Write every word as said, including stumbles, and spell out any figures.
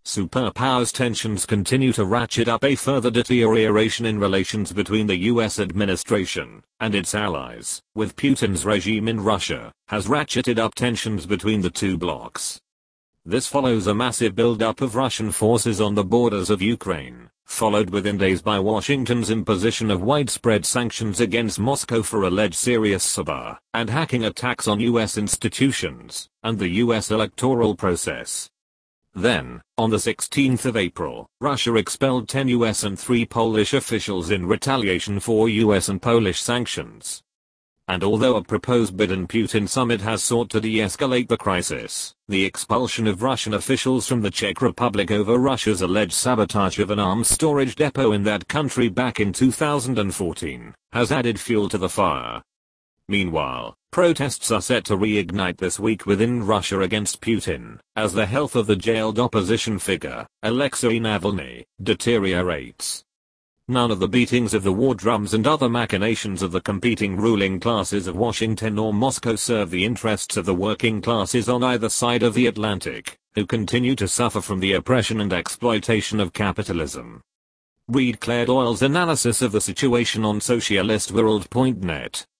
Superpowers tensions continue to ratchet up. A further deterioration in relations between the U S administration and its allies, with Putin's regime in Russia, has ratcheted up tensions between the two blocs. This follows a massive buildup of Russian forces on the borders of Ukraine, followed within days by Washington's imposition of widespread sanctions against Moscow for alleged serious cyber and hacking attacks on U S institutions and the U S electoral process. Then, on the sixteenth of April, Russia expelled ten U S and three Polish officials in retaliation for U S and Polish sanctions. And although a proposed Biden-Putin summit has sought to de-escalate the crisis, the expulsion of Russian officials from the Czech Republic over Russia's alleged sabotage of an arms storage depot in that country back in two thousand fourteen has added fuel to the fire. Meanwhile, protests are set to reignite this week within Russia against Putin, as the health of the jailed opposition figure, Alexei Navalny, deteriorates. None of the beatings of the war drums and other machinations of the competing ruling classes of Washington or Moscow serve the interests of the working classes on either side of the Atlantic, who continue to suffer from the oppression and exploitation of capitalism. Read Claire Doyle's analysis of the situation on socialist world dot net.